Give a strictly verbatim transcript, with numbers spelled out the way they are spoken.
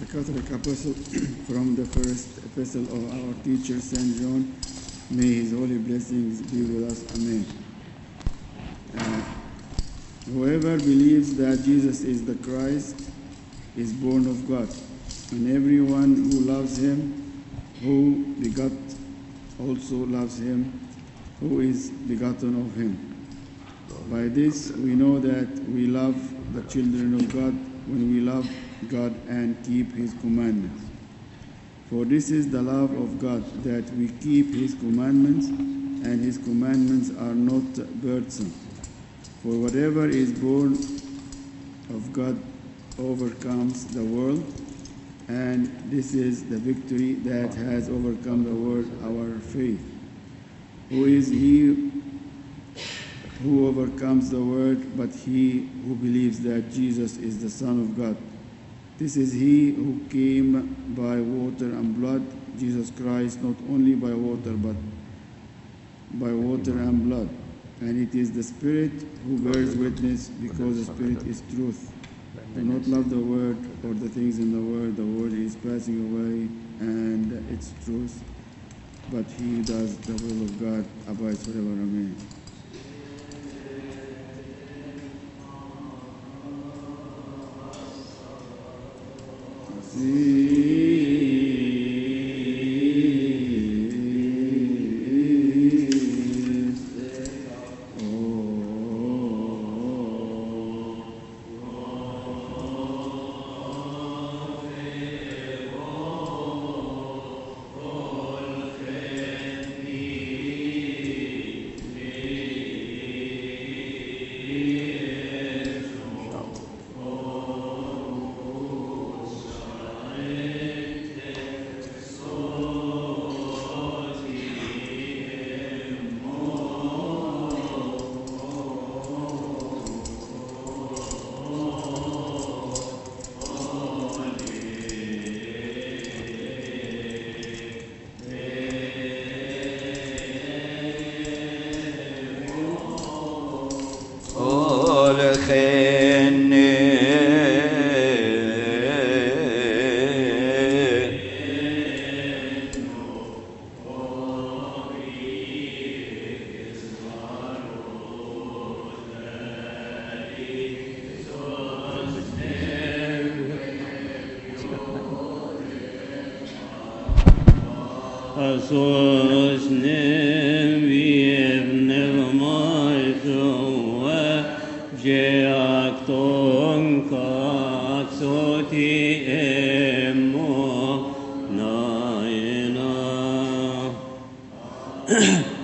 Catholic epistle from the first epistle of our teacher, Saint John. May his holy blessings be with us. Amen. Uh, whoever believes that Jesus is the Christ is born of God, and everyone who loves him, who begot, also loves him, who is begotten of him. By this we know that we love the children of God when we love God and keep his commandments. For this is the love of God, that we keep his commandments, and his commandments are not burdensome. For whatever is born of God overcomes the world, and this is the victory that has overcome the world, our faith. Who is he who overcomes the world but he who believes that Jesus is the Son of God? This is he who came by water and blood, Jesus Christ, not only by water but by water and blood. And it is the Spirit who bears witness, because the Spirit is truth. Do not love the world or the things in the world. The world is passing away and its truth, but he who does the will of God abides forever. Amen. Amen.